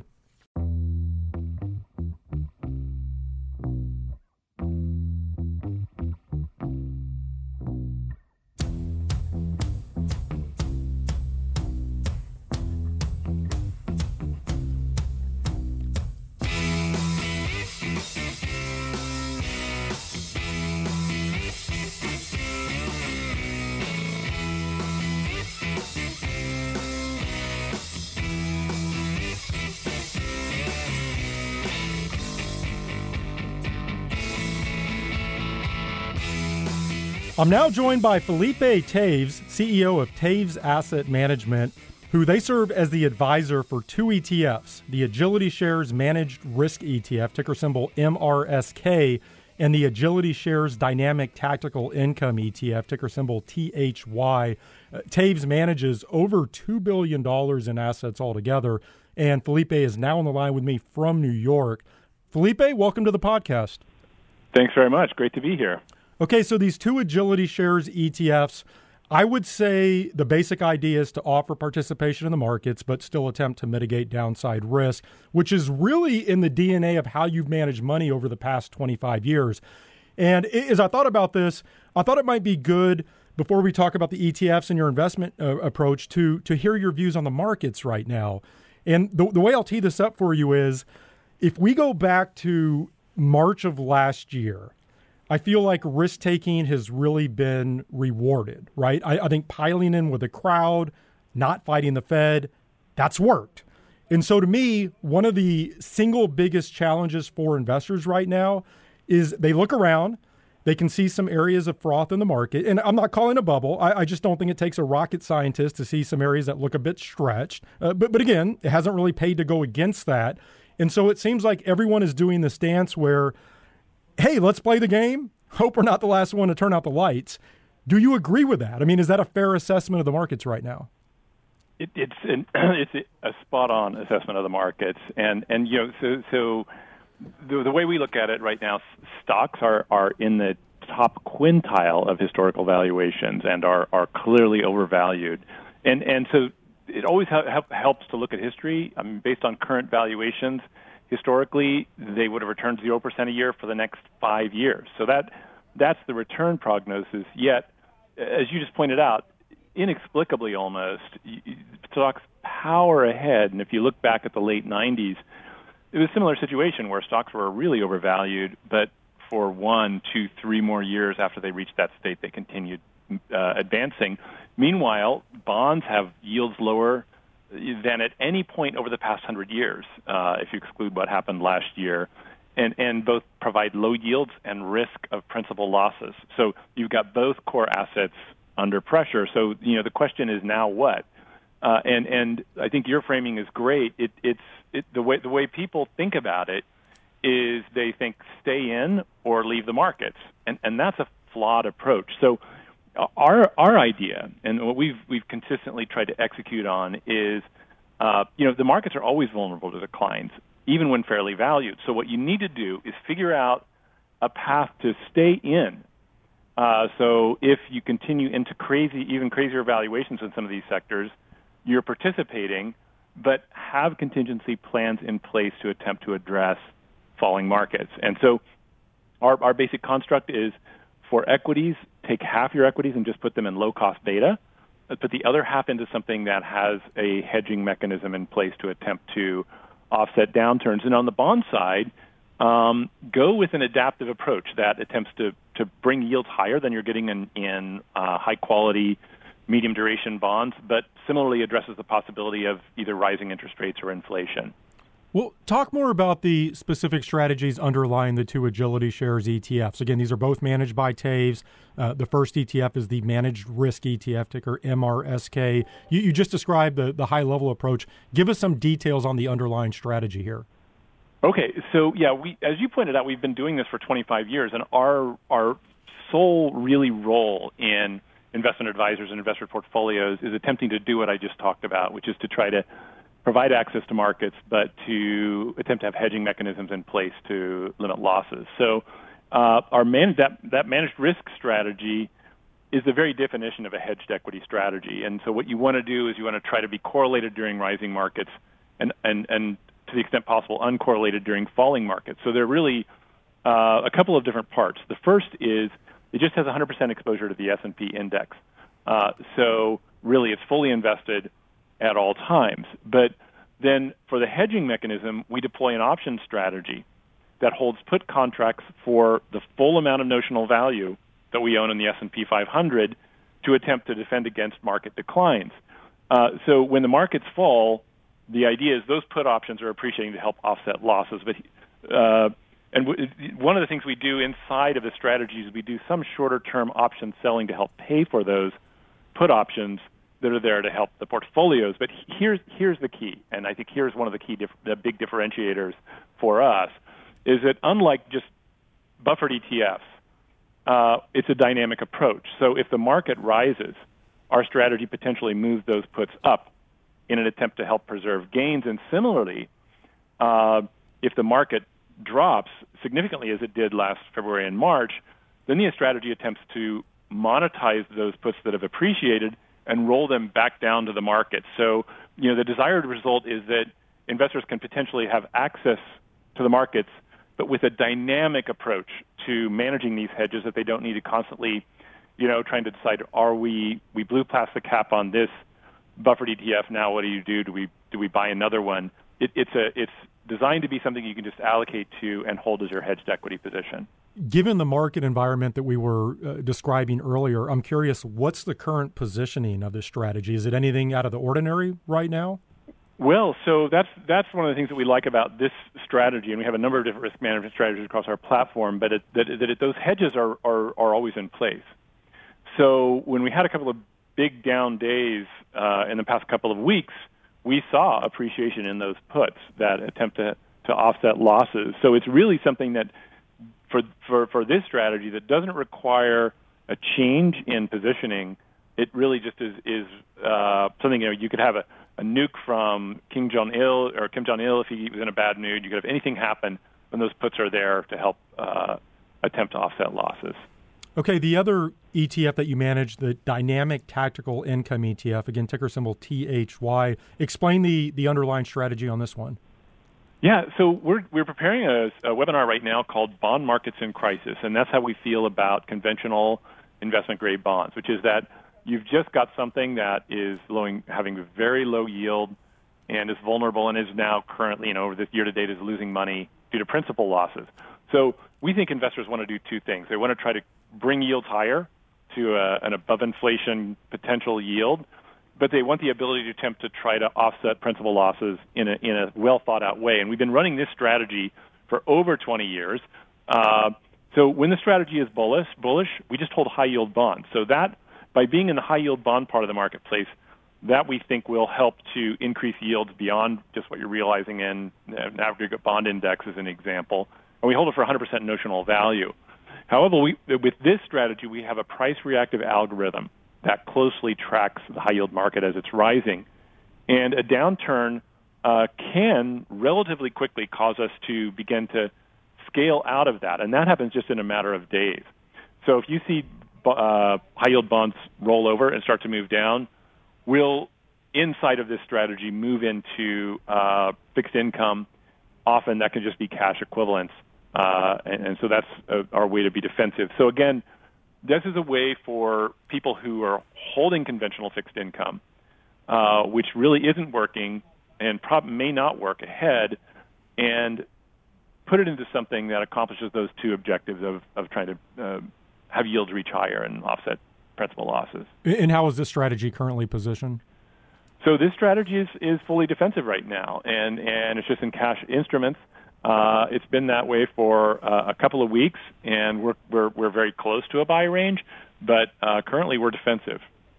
I'm now joined by Felipe Taves, C E O of Taves Asset Management, who they serve as the advisor for two E T Fs, the Agility Shares Managed Risk E T F, ticker symbol M R S K, and the Agility Shares Dynamic Tactical Income E T F, ticker symbol T H Y. Uh, Taves manages over two billion dollars in assets altogether, and Felipe is now on the line with me from New York. Felipe, welcome to the podcast. Thanks very much. Great to be here. Okay, so these two Agility Shares E T Fs, I would say the basic idea is to offer participation in the markets, but still attempt to mitigate downside risk, which is really in the D N A of how you've managed money over the past twenty-five years. And as I thought about this, I thought it might be good, before we talk about the E T Fs and your investment uh, approach, to to hear your views on the markets right now. And the, the way I'll tee this up for you is, if we go back to March of last year, I feel like risk-taking has really been rewarded, right? I, I think piling in with the crowd, not fighting the Fed, that's worked. And so to me, one of the single biggest challenges for investors right now is they look around, they can see some areas of froth in the market. And I'm not calling a bubble. I, I just don't think it takes a rocket scientist to see some areas that look a bit stretched. Uh, but, but again, it hasn't really paid to go against that. And so it seems like everyone is doing the stance where, hey, let's play the game. Hope we're not the last one to turn out the lights. Do you agree with that? I mean, is that a fair assessment of the markets right now? It, it's an, it's a spot-on assessment of the markets, and and you know, so so the, the way we look at it right now, stocks are are in the top quintile of historical valuations and are are clearly overvalued, and and so it always ha- helps to look at history. I mean, based on current valuations. Historically, they would have returned zero percent a year for the next five years. So that that's the return prognosis. Yet, as you just pointed out, inexplicably almost, stocks power ahead. And if you look back at the late nineties, it was a similar situation where stocks were really overvalued, but for one, two, three more years after they reached that state, they continued uh, advancing. Meanwhile, bonds have yields lower than at any point over the past hundred years, uh, if you exclude what happened last year, and, and both provide low yields and risk of principal losses. So you've got both core assets under pressure. So, you know, the question is now what? Uh, and, and I think your framing is great. It, it's it, the way the way people think about it is they think stay in or leave the markets, and, and that's a flawed approach. So Our our idea, and what we've we've consistently tried to execute on, is, uh, you know, the markets are always vulnerable to declines, even when fairly valued. So what you need to do is figure out a path to stay in. Uh, so if you continue into crazy, even crazier valuations in some of these sectors, you're participating, but have contingency plans in place to attempt to address falling markets. And so our, our basic construct is for equities, take half your equities and just put them in low-cost beta, but put the other half into something that has a hedging mechanism in place to attempt to offset downturns. And on the bond side, um, go with an adaptive approach that attempts to, to bring yields higher than you're getting in, in uh, high-quality, medium-duration bonds, but similarly addresses the possibility of either rising interest rates or inflation. Well, talk more about the specific strategies underlying the two Agility Shares E T Fs. Again, these are both managed by Taves. Uh, the first E T F is the Managed Risk E T F, ticker M R S K. You, you just described the, the high-level approach. Give us some details on the underlying strategy here. Okay, so yeah, we, as you pointed out, we've been doing this for twenty-five years, and our our sole really role in investment advisors and investor portfolios is attempting to do what I just talked about, which is to try to provide access to markets, but to attempt to have hedging mechanisms in place to limit losses. So uh, our man- that, that managed risk strategy is the very definition of a hedged equity strategy. And so what you want to do is you want to try to be correlated during rising markets and, and, and to the extent possible, uncorrelated during falling markets. So there are really uh, a couple of different parts. The first is it just has one hundred percent exposure to the S and P index. Uh, so really it's fully invested at all times. But then for the hedging mechanism, we deploy an option strategy that holds put contracts for the full amount of notional value that we own in the S and P five hundred to attempt to defend against market declines. Uh, so when the markets fall, the idea is those put options are appreciating to help offset losses. But uh, and w- one of the things we do inside of the strategy is we do some shorter-term option selling to help pay for those put options that are there to help the portfolios. But here's here's the key, and I think here's one of the key, dif- the big differentiators for us, is that unlike just buffered E T Fs, uh, it's a dynamic approach. So if the market rises, our strategy potentially moves those puts up in an attempt to help preserve gains. And similarly, uh, if the market drops significantly as it did last February and March, then the strategy attempts to monetize those puts that have appreciated and roll them back down to the market. So, you know, the desired result is that investors can potentially have access to the markets, but with a dynamic approach to managing these hedges that they don't need to constantly, you know, trying to decide, are we, we blew past the cap on this buffered E T F, now what do you do? Do we, do we buy another one? It, it's a, it's designed to be something you can just allocate to and hold as your hedged equity position. Given the market environment that we were uh, describing earlier, I'm curious, what's the current positioning of this strategy? Is it anything out of the ordinary right now? Well, so that's that's one of the things that we like about this strategy, and we have a number of different risk management strategies across our platform, but it, that, that it, those hedges are, are, are always in place. So when we had a couple of big down days uh, in the past couple of weeks, we saw appreciation in those puts that attempt to, to offset losses. So it's really something that For, for for this strategy that doesn't require a change in positioning. It really just is is uh, something, you know, you could have a, a nuke from Kim Jong-il or Kim Jong-il if he was in a bad mood. You could have anything happen when those puts are there to help uh, attempt to offset losses. Okay, the other E T F that you manage, the Dynamic Tactical Income E T F, again, ticker symbol T H Y. Explain the, the underlying strategy on this one. Yeah, so we're we're preparing a, a webinar right now called Bond Markets in Crisis, and that's how we feel about conventional investment-grade bonds, which is that you've just got something that is lowing, having a very low yield and is vulnerable and is now currently, you know, over this year-to-date is losing money due to principal losses. So we think investors want to do two things. They want to try to bring yields higher to a, an above-inflation potential yield, but they want the ability to attempt to try to offset principal losses in a, in a well-thought-out way. And we've been running this strategy for over twenty years. Uh, so when the strategy is bullish, bullish, we just hold high-yield bonds. So that, by being in the high-yield bond part of the marketplace, that we think will help to increase yields beyond just what you're realizing in an aggregate bond index as an example. And we hold it for one hundred percent notional value. However, we, with this strategy, we have a price-reactive algorithm that closely tracks the high-yield market as it's rising. And a downturn uh, can relatively quickly cause us to begin to scale out of that, and that happens just in a matter of days. So if you see uh, high-yield bonds roll over and start to move down, we'll inside of this strategy move into uh, fixed income. Often that can just be cash equivalents, uh, and, and so that's uh, our way to be defensive. So again, this is a way for people who are holding conventional fixed income, uh, which really isn't working and prob- may not work ahead, and put it into something that accomplishes those two objectives of, of trying to uh, have yields reach higher and offset principal losses. And how is this strategy currently positioned? So this strategy is, is fully defensive right now, and, and it's just in cash instruments. Uh, it's been that way for uh, a couple of weeks, and we're, we're, we're very close to a buy range, but uh, currently we're defensive.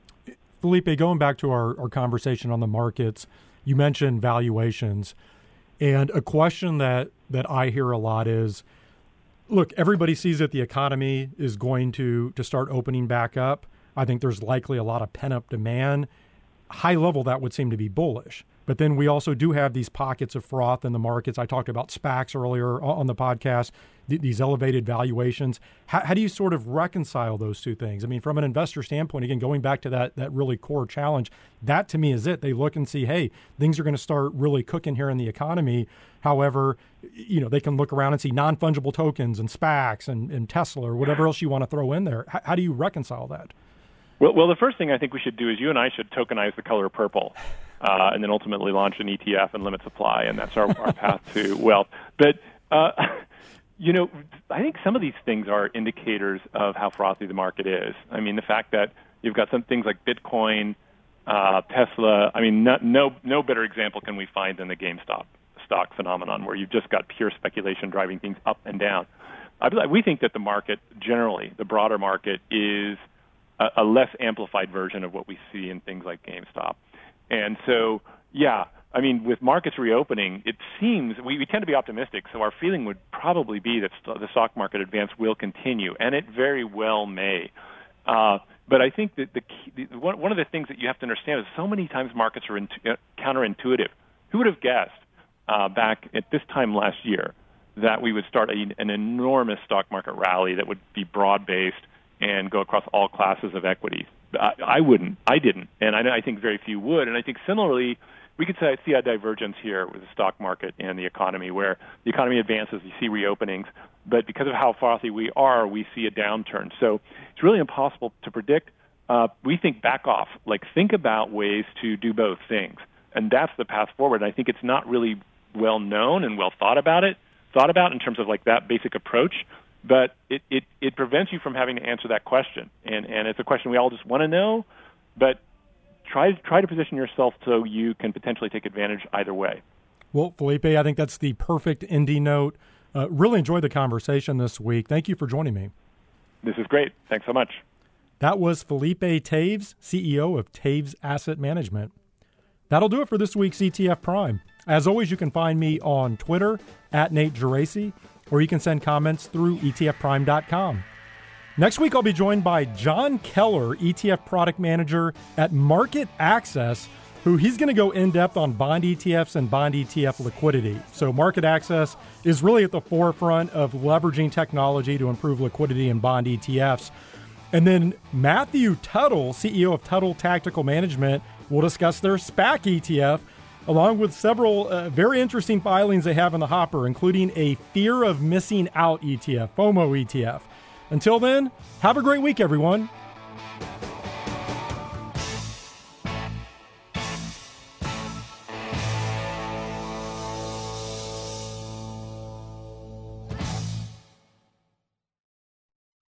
Felipe, going back to our, our conversation on the markets, you mentioned valuations, and a question that, that I hear a lot is, look, everybody sees that the economy is going to, to start opening back up. I think there's likely a lot of pent-up demand. High level, that would seem to be bullish. But then we also do have these pockets of froth in the markets. I talked about SPACs earlier on the podcast, th- these elevated valuations. How, how do you sort of reconcile those two things? I mean, from an investor standpoint, again, going back to that that really core challenge, that to me is it. They look and see, hey, things are going to start really cooking here in the economy. However, you know, they can look around and see non-fungible tokens and SPACs and, and Tesla or whatever else you want to throw in there. How, how do you reconcile that? Well, well, the first thing I think we should do is you and I should tokenize the color purple, uh, and then ultimately launch an E T F and limit supply, and that's our, our path to wealth. But, uh, you know, I think some of these things are indicators of how frothy the market is. I mean, the fact that you've got some things like Bitcoin, uh, Tesla. I mean, no, no, no better example can we find than the GameStop stock phenomenon, where you've just got pure speculation driving things up and down. I, we think that the market generally, the broader market, is a, a less amplified version of what we see in things like GameStop. And so, yeah, I mean, with markets reopening, it seems we, we tend to be optimistic, so our feeling would probably be that st- the stock market advance will continue, and it very well may. Uh, but I think that the, key, the one, one of the things that you have to understand is so many times markets are intu- uh, counterintuitive. Who would have guessed uh, back at this time last year that we would start a, an enormous stock market rally that would be broad-based and go across all classes of equities? I, I wouldn't. I didn't. And I, I think very few would. And I think similarly, we could say, see a divergence here with the stock market and the economy, where the economy advances, you see reopenings, but because of how frothy we are, we see a downturn. So it's really impossible to predict. Uh, we think back off, like think about ways to do both things. And that's the path forward. And I think it's not really well known and well thought about it, thought about in terms of like that basic approach. But it, it, it prevents you from having to answer that question. And, and it's a question we all just want to know, but try, try to position yourself so you can potentially take advantage either way. Well, Felipe, I think that's the perfect ending note. Uh, really enjoyed the conversation this week. Thank you for joining me. This is great. Thanks so much. That was Felipe Taves, C E O of Taves Asset Management. That'll do it for this week's E T F Prime. As always, you can find me on Twitter, at Nate Geraci, or you can send comments through E T F prime dot com. Next week, I'll be joined by John Keller, E T F product manager at Market Access, who he's going to go in-depth on bond E T Fs and bond E T F liquidity. So Market Access is really at the forefront of leveraging technology to improve liquidity in bond E T Fs. And then Matthew Tuttle, C E O of Tuttle Tactical Management, will discuss their SPAC E T F, along with several uh, very interesting filings they have in the hopper, including a fear of missing out E T F, FOMO E T F. Until then, have a great week, everyone.